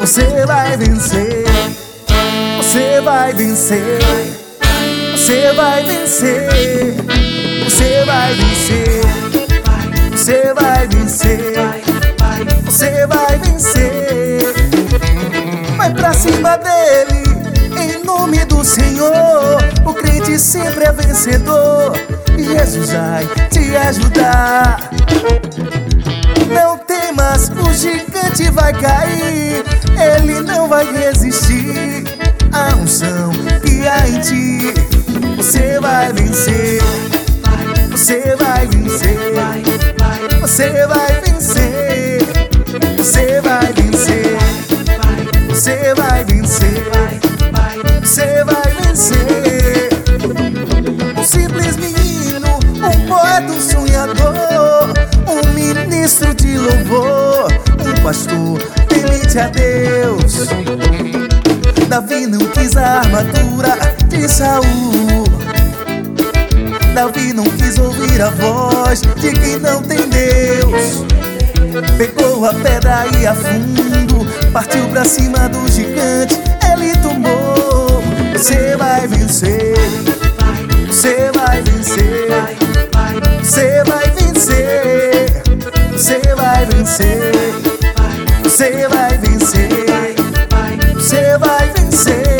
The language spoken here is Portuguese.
Você vai vencer. Você vai vencer. Você vai vencer. Você vai vencer. Você vai vencer. Você vai vencer. Vai pra cima dele, em nome do Senhor. O crente sempre é vencedor. Jesus vai te ajudar. Não temas, o gigante vai cair. Ele não vai resistir à unção que há em ti. Você vai vencer. Você vai vencer. Você vai vencer. Você vai vencer. Você vai vencer. Você vai vencer. Um simples menino, um poeta, um sonhador, um ministro de louvor, um pastor temente a Deus. Davi não quis a armadura de Saul. Davi não quis ouvir a voz de quem não tem Deus. Pegou a pedra e a fundo partiu pra cima do gigante, ele tomou. Você vai vencer. Você vai vencer. Você vai vencer. Você vai vencer. Você vai vencer. Você vai vencer.